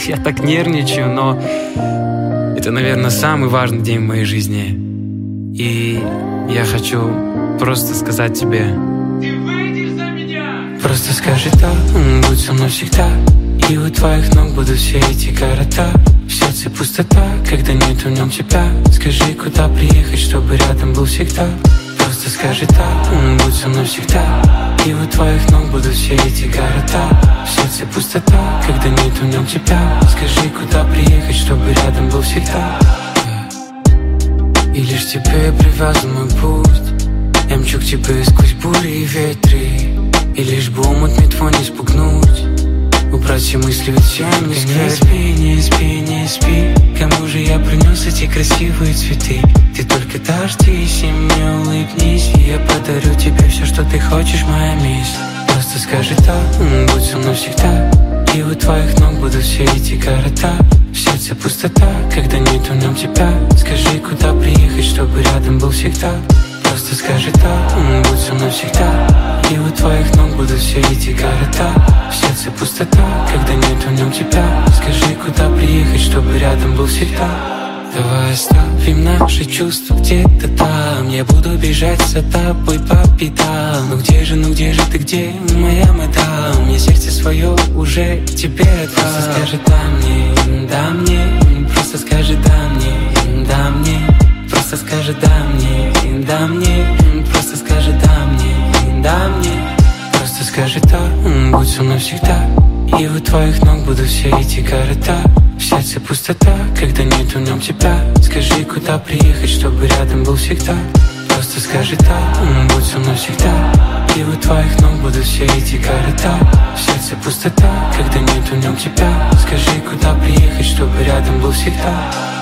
Я так нервничаю, но это, наверное, самый важный день в моей жизни. И я хочу просто сказать тебе: ты выйдешь за меня. Просто скажи да, будь со мной всегда. И у твоих ног будут все эти города. В сердце пустота, когда нет в нем тебя. Скажи, куда приехать, чтобы рядом был всегда. Просто скажи да, будь со мной всегда. И у твоих ног будут все эти города. В сердце пустота, когда нет в нем тебя. Скажи, куда приехать, чтобы рядом был всегда. И лишь тебе привязан мой путь. Я мчу к тебе сквозь бури и ветры. И лишь бы омут мне твой не спугнуть. Убрать все мысли, ведь все не скрыть. Не спи, не спи. Кому же я принес эти красивые цветы? Ты только дождись и мне улыбнись. И я подарю тебе все, что ты хочешь, моя мисс. Просто скажи да, будь со мной всегда. И у твоих ног будут все эти города. В сердце пустота, когда нет в нем тебя. Скажи, куда приехать, чтобы рядом был всегда. Просто скажи да, будь со мной всегда. И у твоих ног будут все эти города. В сердце пустота, когда нет в нем тебя. Скажи, куда приехать, чтобы рядом был всегда. Давай оставим наши чувства где-то там. Я буду бежать за тобой по пятам. Ну где же ты, где моя мадам? Я сердце свое уже тебе отдам. Просто скажи да мне, просто скажи да мне, да мне. Просто скажи да мне, да мне. Просто скажи да мне, да мне. Просто скажи да, будь со мной всегда. И у твоих ног будут все эти города. В сердце пустота, когда нет в нем тебя. Скажи, куда приехать, чтобы рядом был всегда. Просто скажи да, будь со мной всегда. И у твоих ног будут все эти города. В сердце пустота, когда нет в нем тебя. Скажи, куда приехать, чтобы рядом был всегда.